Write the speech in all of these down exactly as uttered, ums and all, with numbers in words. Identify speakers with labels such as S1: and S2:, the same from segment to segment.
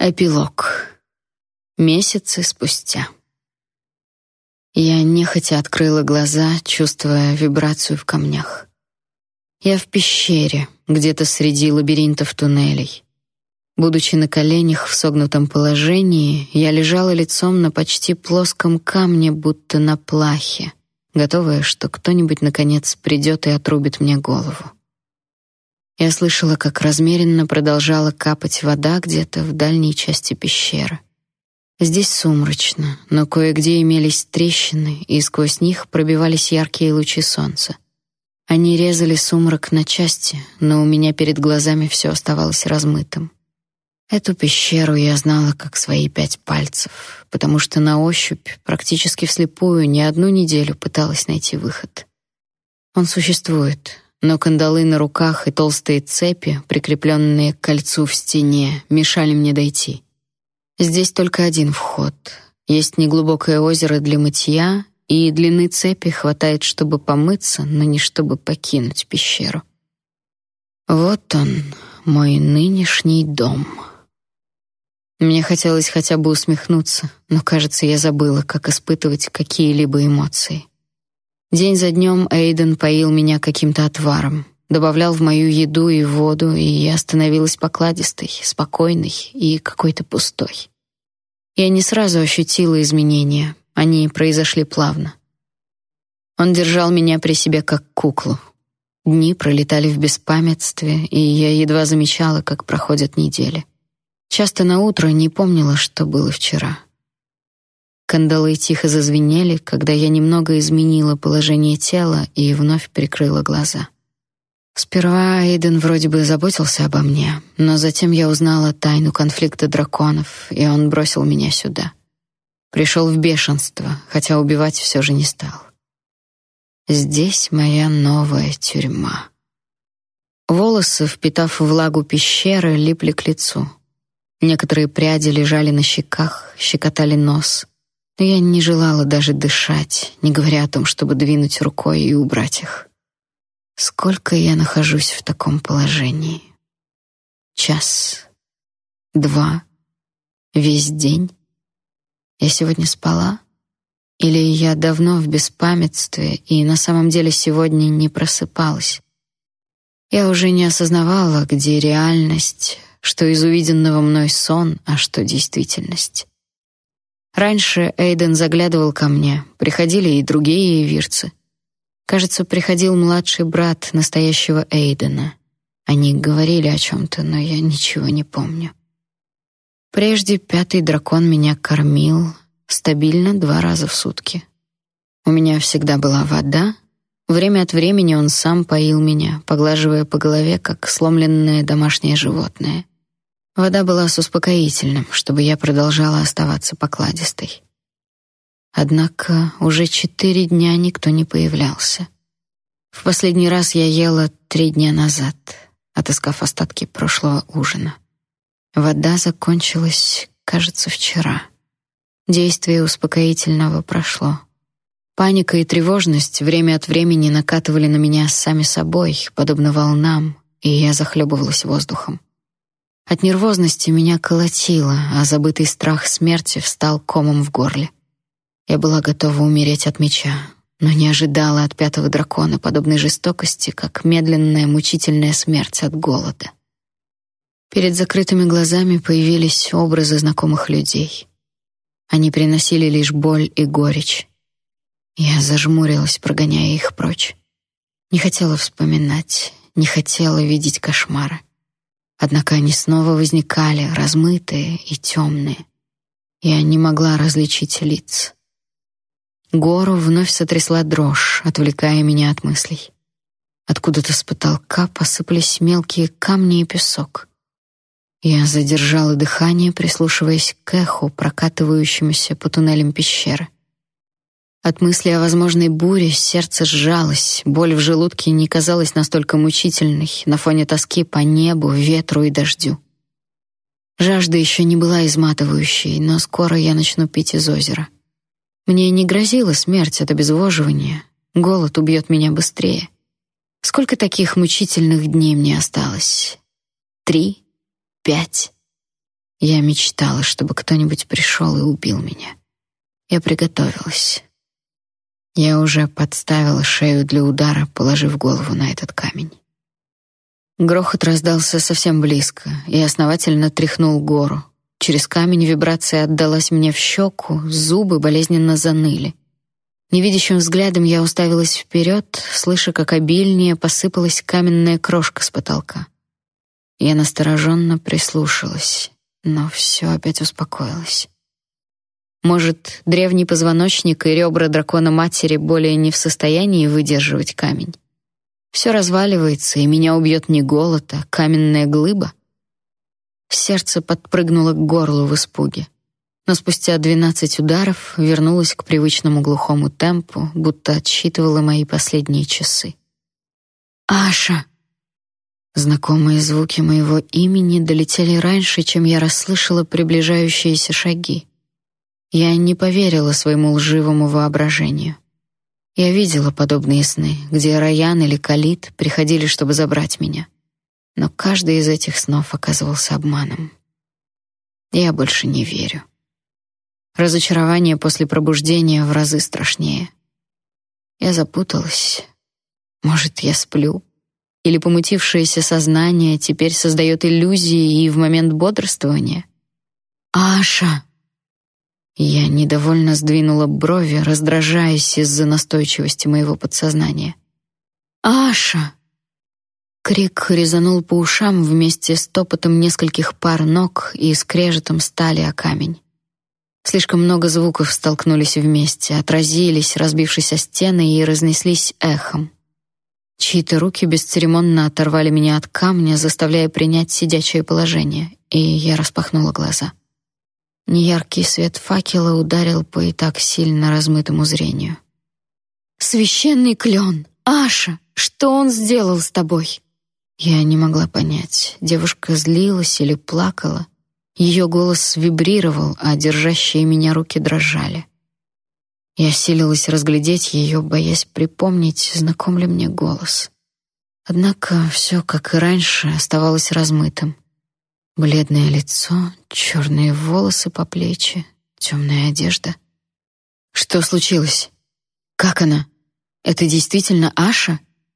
S1: Эпилог. Месяцы спустя. Я нехотя открыла глаза, чувствуя вибрацию в камнях. Я в пещере, где-то среди лабиринтов туннелей. Будучи на коленях в согнутом положении, я лежала лицом на почти плоском камне, будто на плахе, готовая, что кто-нибудь наконец придет и отрубит мне голову. Я слышала, как размеренно продолжала капать вода где-то в дальней части пещеры. Здесь сумрачно, но кое-где имелись трещины, и сквозь них пробивались яркие лучи солнца. Они резали сумрак на части, но у меня перед глазами все оставалось размытым. Эту пещеру я знала как свои пять пальцев, потому что на ощупь, практически вслепую, не одну неделю пыталась найти выход. Он существует, но кандалы на руках и толстые цепи, прикрепленные к кольцу в стене, мешали мне дойти. Здесь только один вход. Есть неглубокое озеро для мытья, и длины цепи хватает, чтобы помыться, но не чтобы покинуть пещеру. Вот он, мой нынешний дом. Мне хотелось хотя бы усмехнуться, но, кажется, я забыла, как испытывать какие-либо эмоции. День за днем Эйден поил меня каким-то отваром, добавлял в мою еду и воду, и я становилась покладистой, спокойной и какой-то пустой. Я не сразу ощутила изменения, они произошли плавно. Он держал меня при себе как куклу. Дни пролетали в беспамятстве, и я едва замечала, как проходят недели. Часто на утро не помнила, что было вчера. Кандалы тихо зазвенели, когда я немного изменила положение тела и вновь прикрыла глаза. Сперва Эйден вроде бы заботился обо мне, но затем я узнала тайну конфликта драконов, и он бросил меня сюда. Пришел в бешенство, хотя убивать все же не стал. Здесь моя новая тюрьма. Волосы, впитав влагу пещеры, липли к лицу. Некоторые пряди лежали на щеках, щекотали нос. Но я не желала даже дышать, не говоря о том, чтобы двинуть рукой и убрать их. Сколько я нахожусь в таком положении? Час, два, весь день? Я сегодня спала? Или я давно в беспамятстве и на самом деле сегодня не просыпалась? Я уже не осознавала, где реальность, что из увиденного мной сон, а что действительность. Раньше Эйден заглядывал ко мне, приходили и другие эвирцы. Кажется, приходил младший брат настоящего Эйдена. Они говорили о чем-то, но я ничего не помню. Прежде пятый дракон меня кормил стабильно два раза в сутки. У меня всегда была вода. Время от времени он сам поил меня, поглаживая по голове, как сломленное домашнее животное. Вода была с успокоительным, чтобы я продолжала оставаться покладистой. Однако уже четыре дня никто не появлялся. В последний раз я ела три дня назад, отыскав остатки прошлого ужина. Вода закончилась, кажется, вчера. Действие успокоительного прошло. Паника и тревожность время от времени накатывали на меня сами собой, подобно волнам, и я захлебывалась воздухом. От нервозности меня колотило, а забытый страх смерти встал комом в горле. Я была готова умереть от меча, но не ожидала от пятого дракона подобной жестокости, как медленная мучительная смерть от голода. Перед закрытыми глазами появились образы знакомых людей. Они приносили лишь боль и горечь. Я зажмурилась, прогоняя их прочь. Не хотела вспоминать, не хотела видеть кошмары. Однако они снова возникали, размытые и темные. Я не могла различить лиц. Гору вновь сотрясла дрожь, отвлекая меня от мыслей. Откуда-то с потолка посыпались мелкие камни и песок. Я задержала дыхание, прислушиваясь к эху, прокатывающемуся по туннелям пещеры. От мысли о возможной буре сердце сжалось, боль в желудке не казалась настолько мучительной на фоне тоски по небу, ветру и дождю. Жажда еще не была изматывающей, но скоро я начну пить из озера. Мне не грозила смерть от обезвоживания, голод убьет меня быстрее. Сколько таких мучительных дней мне осталось? Три? Пять? Я мечтала, чтобы кто-нибудь пришел и убил меня. Я приготовилась. Я уже подставила шею для удара, положив голову на этот камень. Грохот раздался совсем близко и основательно тряхнул гору. Через камень вибрация отдалась мне в щеку, зубы болезненно заныли. Невидящим взглядом я уставилась вперед, слыша, как обильнее посыпалась каменная крошка с потолка. Я настороженно прислушалась, но все опять успокоилось. Может, древний позвоночник и ребра дракона-матери более не в состоянии выдерживать камень? Все разваливается, и меня убьет не голод, а каменная глыба? Сердце подпрыгнуло к горлу в испуге. Но спустя двенадцать ударов вернулось к привычному глухому темпу, будто отсчитывало мои последние часы. «Аша!» Знакомые звуки моего имени долетели раньше, чем я расслышала приближающиеся шаги. Я не поверила своему лживому воображению. Я видела подобные сны, где Раян или Калит приходили, чтобы забрать меня. Но каждый из этих снов оказывался обманом. Я больше не верю. Разочарование после пробуждения в разы страшнее. Я запуталась. Может, я сплю? Или помутившееся сознание теперь создает иллюзии и в момент бодрствования? «Аша!» Я недовольно сдвинула брови, раздражаясь из-за настойчивости моего подсознания. «Аша!» Крик резанул по ушам вместе с топотом нескольких пар ног и скрежетом стали о камень. Слишком много звуков столкнулись вместе, отразились, разбившись о стены, и разнеслись эхом. Чьи-то руки бесцеремонно оторвали меня от камня, заставляя принять сидячее положение, и я распахнула глаза. Неяркий свет факела ударил по и так сильно размытому зрению. «Священный клен! Аша! Что он сделал с тобой?» Я не могла понять, девушка злилась или плакала. Ее голос вибрировал, а держащие меня руки дрожали. Я силилась разглядеть ее, боясь припомнить, знаком ли мне голос. Однако все, как и раньше, оставалось размытым. Бледное лицо, черные волосы по плечи, темная одежда. Что случилось? Как она? Это действительно Аша?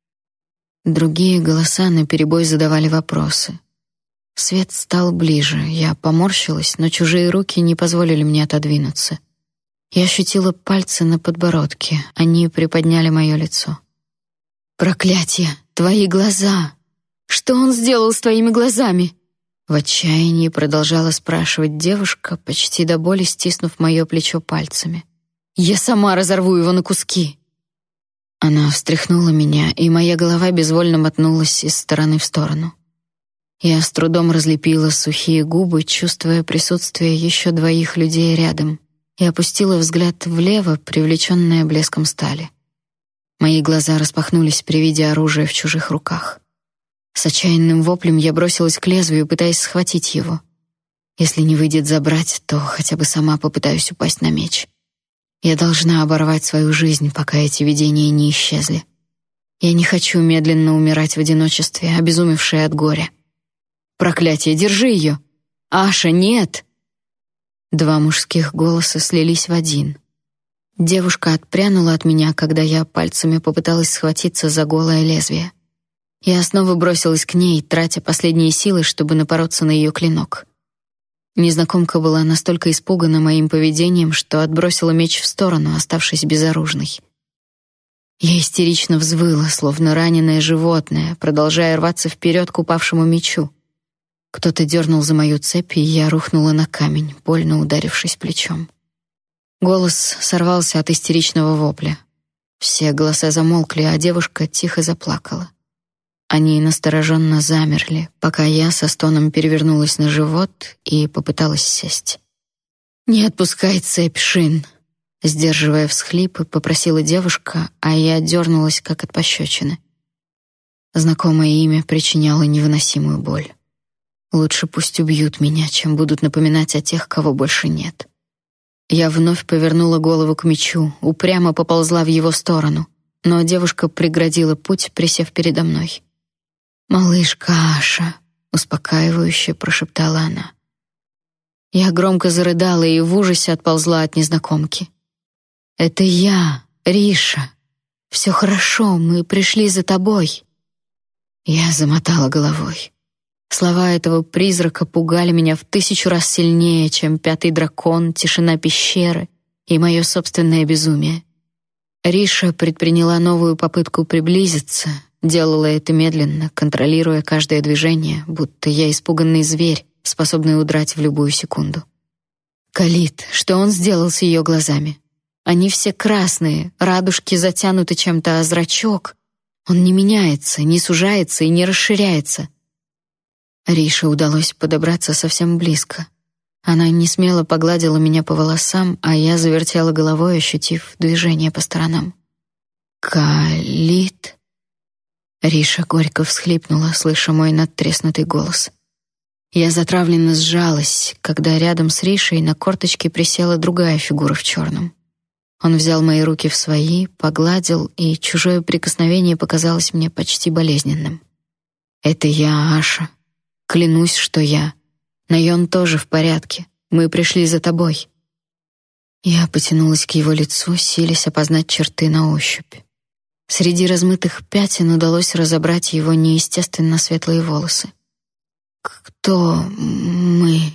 S1: Другие голоса наперебой задавали вопросы. Свет стал ближе, я поморщилась, но чужие руки не позволили мне отодвинуться. Я ощутила пальцы на подбородке, они приподняли мое лицо. «Проклятие! Твои глаза! Что он сделал с твоими глазами?» В отчаянии продолжала спрашивать девушка, почти до боли стиснув мое плечо пальцами. «Я сама разорву его на куски!» Она встряхнула меня, и моя голова безвольно мотнулась из стороны в сторону. Я с трудом разлепила сухие губы, чувствуя присутствие еще двоих людей рядом, и опустила взгляд влево, привлеченная блеском стали. Мои глаза распахнулись при виде оружия в чужих руках. С отчаянным воплем я бросилась к лезвию, пытаясь схватить его. Если не выйдет забрать, то хотя бы сама попытаюсь упасть на меч. Я должна оборвать свою жизнь, пока эти видения не исчезли. Я не хочу медленно умирать в одиночестве, обезумевшая от горя. Проклятие, держи ее! Аша, нет! Два мужских голоса слились в один. Девушка отпрянула от меня, когда я пальцами попыталась схватиться за голое лезвие. Я снова бросилась к ней, тратя последние силы, чтобы напороться на ее клинок. Незнакомка была настолько испугана моим поведением, что отбросила меч в сторону, оставшись безоружной. Я истерично взвыла, словно раненое животное, продолжая рваться вперед к упавшему мечу. Кто-то дернул за мою цепь, и я рухнула на камень, больно ударившись плечом. Голос сорвался от истеричного вопля. Все голоса замолкли, а девушка тихо заплакала. Они настороженно замерли, пока я со стоном перевернулась на живот и попыталась сесть. «Не отпускай цепь, Шин!» Сдерживая всхлипы, попросила девушка, а я дернулась, как от пощечины. Знакомое имя причиняло невыносимую боль. Лучше пусть убьют меня, чем будут напоминать о тех, кого больше нет. Я вновь повернула голову к мечу, упрямо поползла в его сторону, но девушка преградила путь, присев передо мной. «Малышка Аша», — успокаивающе прошептала она. Я громко зарыдала и в ужасе отползла от незнакомки. «Это я, Риша. Все хорошо, мы пришли за тобой». Я замотала головой. Слова этого призрака пугали меня в тысячу раз сильнее, чем пятый дракон, тишина пещеры и мое собственное безумие. Риша предприняла новую попытку приблизиться, делала это медленно, контролируя каждое движение, будто я испуганный зверь, способный удрать в любую секунду. Калит, что он сделал с ее глазами? Они все красные, радужки затянуты чем-то, а зрачок... Он не меняется, не сужается и не расширяется. Рише удалось подобраться совсем близко. Она несмело погладила меня по волосам, а я завертела головой, ощутив движение по сторонам. «Калит?» Риша горько всхлипнула, слыша мой надтреснутый голос. Я затравленно сжалась, когда рядом с Ришей на корточке присела другая фигура в черном. Он взял мои руки в свои, погладил, и чужое прикосновение показалось мне почти болезненным. «Это я, Аша. Клянусь, что я. Найон тоже в порядке. Мы пришли за тобой». Я потянулась к его лицу, силясь опознать черты на ощупь. Среди размытых пятен удалось разобрать его неестественно светлые волосы. «Кто мы?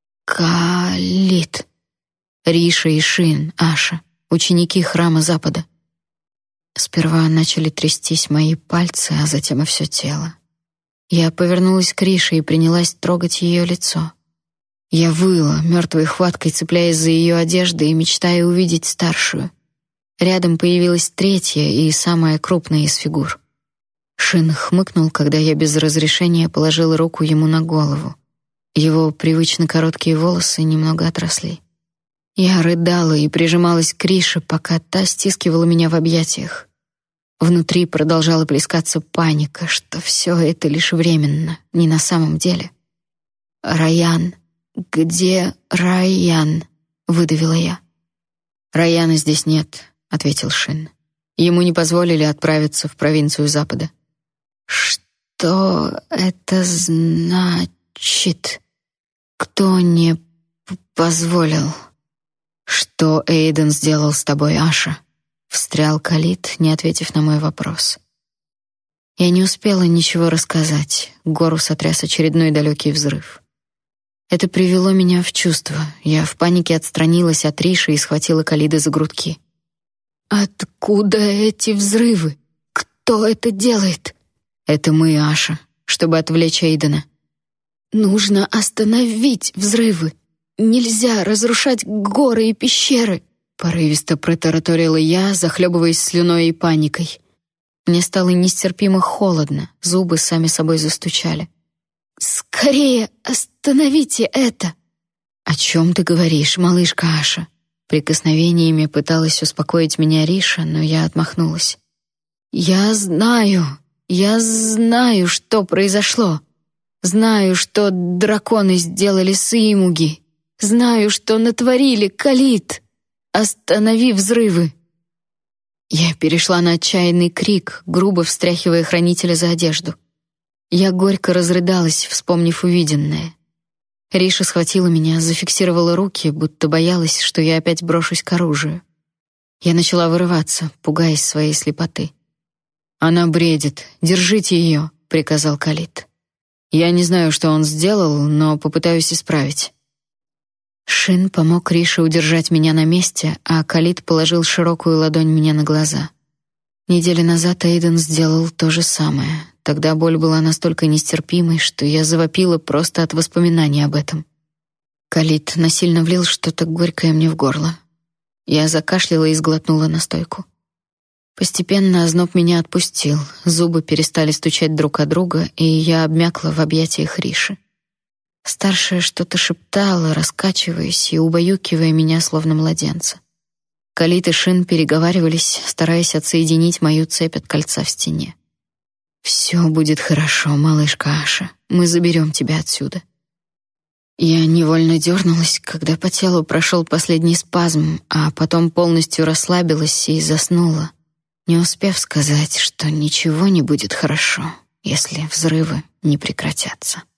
S1: Калит. Риша и Шин, Аша. Ученики храма Запада». Сперва начали трястись мои пальцы, а затем и все тело. Я повернулась к Рише и принялась трогать ее лицо. Я выла, мертвой хваткой цепляясь за ее одежду и мечтая увидеть старшую. Рядом появилась третья и самая крупная из фигур. Шин хмыкнул, когда я без разрешения положила руку ему на голову. Его привычно короткие волосы немного отросли. Я рыдала и прижималась к Рише, пока та стискивала меня в объятиях. Внутри продолжала плескаться паника, что все это лишь временно, не на самом деле. «Райан, где Райан?» — выдавила я. «Райана здесь нет», — ответил Шин. «Ему не позволили отправиться в провинцию Запада». «Что это значит? Кто не позволил?» «Что Эйден сделал с тобой, Аша?» — встрял Калит, не ответив на мой вопрос. Я не успела ничего рассказать. Гору сотряс очередной далекий взрыв. Это привело меня в чувство. Я в панике отстранилась от Риши и схватила Калида за грудки. «Откуда эти взрывы? Кто это делает?» «Это мы, Аша, чтобы отвлечь Эйдена». «Нужно остановить взрывы. Нельзя разрушать горы и пещеры», — порывисто протараторила я, захлебываясь слюной и паникой. Мне стало нестерпимо холодно, зубы сами собой застучали. «Скорее остановите это!» «О чем ты говоришь, малышка Аша?» Прикосновениями пыталась успокоить меня Риша, но я отмахнулась. «Я знаю, я знаю, что произошло. Знаю, что драконы сделали с Имуги. Знаю, что натворили, Калит. Останови взрывы!» Я перешла на отчаянный крик, грубо встряхивая хранителя за одежду. Я горько разрыдалась, вспомнив увиденное. Риша схватила меня, зафиксировала руки, будто боялась, что я опять брошусь к оружию. Я начала вырываться, пугаясь своей слепоты. «Она бредит. Держите ее», — приказал Калит. «Я не знаю, что он сделал, но попытаюсь исправить». Шин помог Рише удержать меня на месте, а Калит положил широкую ладонь мне на глаза. Неделю назад Эйден сделал то же самое. Тогда боль была настолько нестерпимой, что я завопила просто от воспоминаний об этом. Калит насильно влил что-то горькое мне в горло. Я закашляла и сглотнула настойку. Постепенно озноб меня отпустил, зубы перестали стучать друг о друга, и я обмякла в объятиях Риши. Старшая что-то шептала, раскачиваясь и убаюкивая меня, словно младенца. Калит и Шин переговаривались, стараясь отсоединить мою цепь от кольца в стене. «Все будет хорошо, малышка Аша. Мы заберем тебя отсюда». Я невольно дернулась, когда по телу прошел последний спазм, а потом полностью расслабилась и заснула, не успев сказать, что ничего не будет хорошо, если взрывы не прекратятся.